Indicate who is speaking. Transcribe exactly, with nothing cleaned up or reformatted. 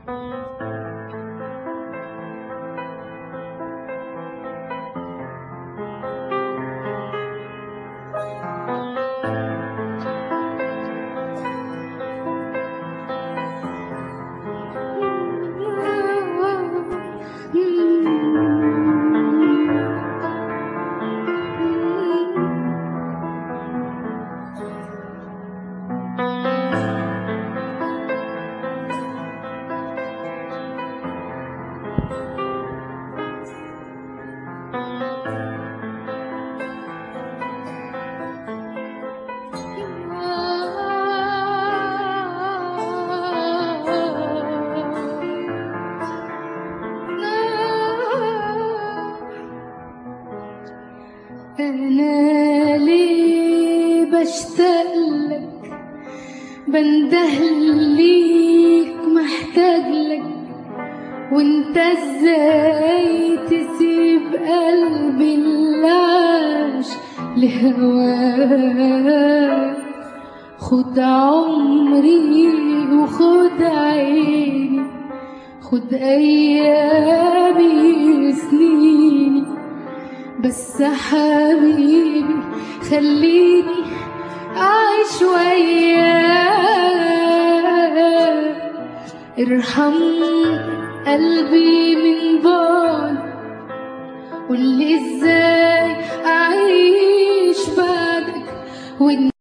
Speaker 1: أنا ليه بشتاقلك، بندهليك محتاجلك، وانت ازاي تسيب قلبي اللي عاش لهواك؟ خد عمري وخد عيني، خد أيامي وسنيني، بس حبيبي خليني أعيش وياك. ارحم قلبي من بعد، قولي ازاي أعيش بعدك.